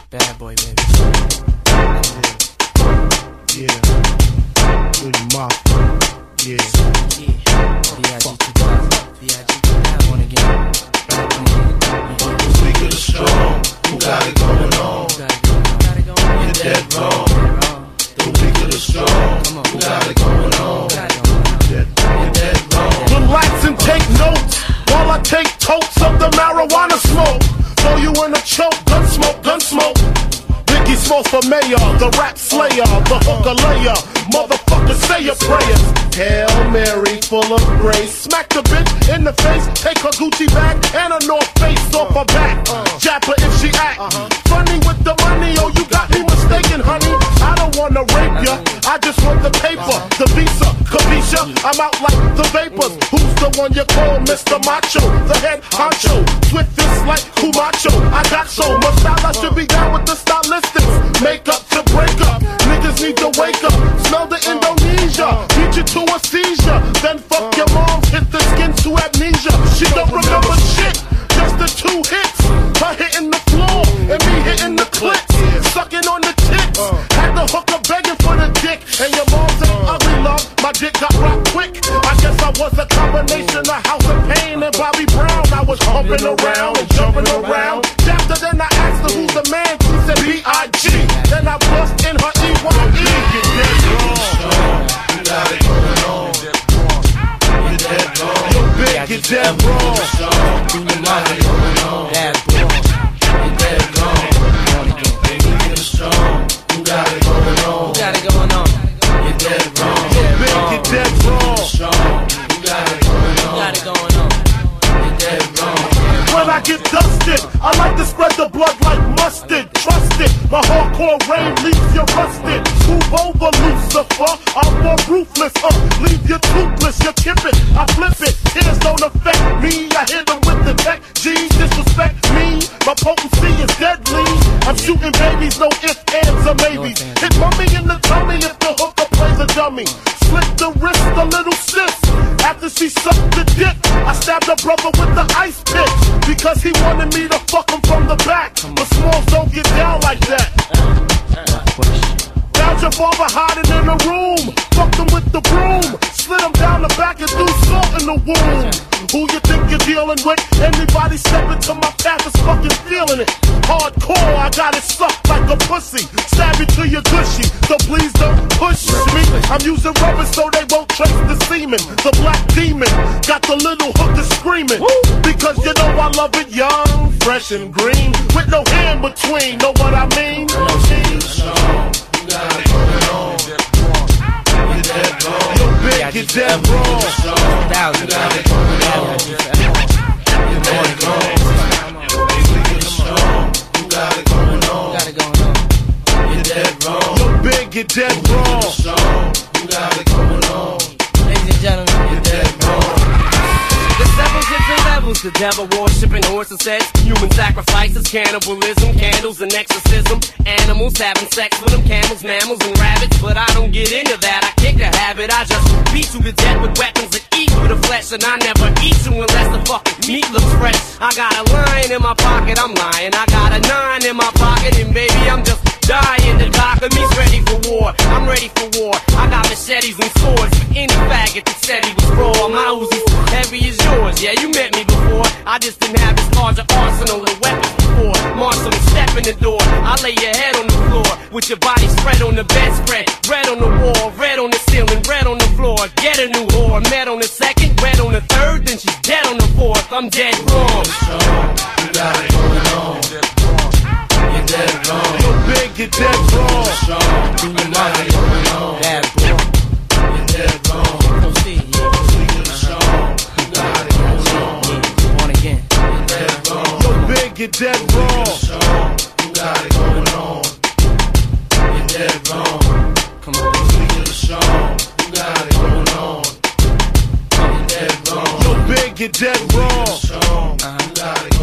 Bad boy, baby. Yeah. Louis Mafia. Yeah. VIG 2000. VIG 2000 again. Speak of the strong, who got it going on? You're dead wrong. The weak of the strong, who got it going on? You're dead wrong. Relax and take notes while I take totes of the marijuana smoke. Throw you in a choke, gun smoke, gun smoke. Biggie Smalls for mayor, the rap slayer, the hooker layer. Motherfucker, say your prayers. Hail Mary, full of grace. Smack the bitch in the face, take her Gucci bag and a North Face off her back. Jab her if she act funny with the money. Oh, you got me mistaken, honey. I don't wanna rape ya, I just want the paper, the visa, Kavisha. I'm out like the vapors. Who's the one you call Mr. Macho? The head honcho, swift this like Kumacho. I got so much style, I should be down with the stylistics. Make up to break up, niggas need to wake up. Smell the Indonesia, beat you to a seizure. Then fuck your mom, hit the skin to amnesia. She don't remember shit, just the 2 hits. Her hitting the floor, and me hitting the clips. Sucking on the tits, had the hooker begging for the dick. And your mom's an ugly love, my dick got rocked quick. I guess I was a combination of House of Pain and Bobby Brown. I was humping around and jumping around. After then I asked her who's the man, she said B.I.G. Then I bust in her E.Y.E. You're dead wrong. You got it going on. You're dead wrong. You're big, you're dead wrong. You got it going on. Bad boy. You're dead wrong. Baby, you're strong. You got it going on. Got it going on. You're dead wrong. You're big, you're dead wrong. Strong. You got it going on. Got it going on. You're dead wrong. When I get dusted, I like to spread the blood like mustard. Trust it, my hardcore rain leaves you rusted. Move over, Lucifer, I'm more ruthless. Leave you toothless, you kip it, I flip it. Tears don't affect me, I hit them with the tech. G, disrespect me, my potency is deadly. I'm shooting babies, no ifs, ands, or maybes. Hit mommy in the tummy if the hooker plays a dummy. Slit the wrist, a little sis. After she sucked the dick, I stabbed her brother with the ice pick. Because he wanted me to fuck him from the back. But Smalls don't get down like that. Found your father hiding in a room. Fucked him with the broom. Slid him down the back and threw salt in the womb. Who you think you're dealing with? Anybody step into my path is fucking feeling it. Hardcore, I got it sucked like a pussy. Stab you to your gushy, so please don't push me. I'm using rubber so they won't trace the semen. The black demon got the little hooker screaming. Because you know I love it young, fresh and green, with no hand between. Know what I mean? You're strong. You got it going on. You're dead wrong. You're big, you're dead wrong. You got it going on. You're dead wrong. Baby, you're strong. You got it going on. Got it going on. You're dead wrong. You're big, you're dead wrong. You're strong. You got it going on. Ladies and gentlemen, You're dead wrong. The 7 different levels, the devil worshiping horse and sex, human sacrifices, cannibalism, candles and exorcism, animals having sex with them, camels, mammals and rabbits, but I don't get into that, I kick the habit, I just beat you to death with weapons and eat you the flesh, and I never eat you unless the fucking meat looks fresh. I got a line in my pocket, I'm lying, I got a 9 in my pocket, and baby I'm just dying. The doc of me's ready for war, I'm ready for war, I got machetes and swords for any faggot that said he was raw. My Uzi's heavy as yours, yeah, you met me before. I just didn't have this larger arsenal of weapons before. Marshall, step in the door, I lay your head on the floor, with your body spread on the bedspread. Red on the wall, red on the ceiling, red on the floor. Get a new whore, met on the second, red on the third, then she's dead on the fourth. I'm dead wrong. You got it going on. You're dead wrong. You're big, you're dead wrong. You got it going on. bad boy. You're dead wrong. Proceed, yeah. You're strong. You got it going on. Born again. You're dead wrong. You're big, you're dead wrong. Strong. You got it going on. You're dead wrong. Come on. You're strong. You got it going on. You're dead wrong. You're big, you're dead wrong. Strong. You got it